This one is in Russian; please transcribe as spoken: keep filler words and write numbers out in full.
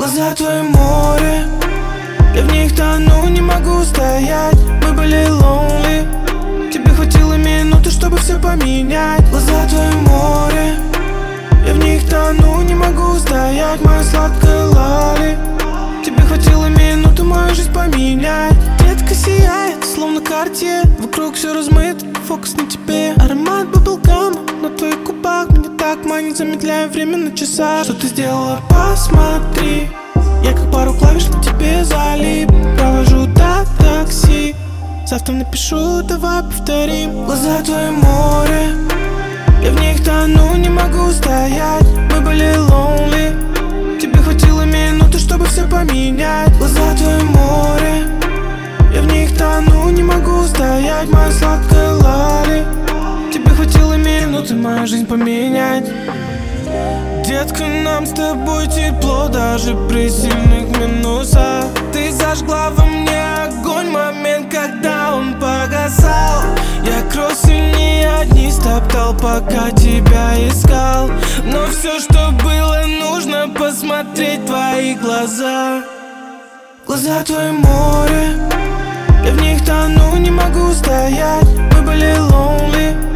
Глаза твои море, я в них тону, не могу стоять. Мы были lonely, тебе хватило минуты, чтобы все поменять. Глаза твои море, я в них тону, не могу стоять. Моя сладкая лали, тебе хватило минуты мою жизнь поменять. Детка сияет, словно Cartier, вокруг все размыто, фокус на тебе. Аромат баблгама на твоих губах меня так манит, замедляя время на часах. Что ты сделала, посмотри, я как пару клавиш на тебе залип. Провожу до такси, завтра напишу, давай повторим. Глаза твои море, я в них тону, не могу стоять. Мы были lonely, тебе хватило минуты, чтобы все поменять. Глаза твои море, я в них тону, не могу стоять. Моя сладкая лали, тебе хватило минуты мою жизнь поменять. Детка, нам с тобой тепло даже при сильных минусах. Ты зажгла во мне огонь, момент, когда он погасал. Я кроссы не одни стоптал, пока тебя искал. Но все, что было нужно, посмотреть в твои глаза. Глаза твои море, я в них тону, не могу стоять. Мы были lonely,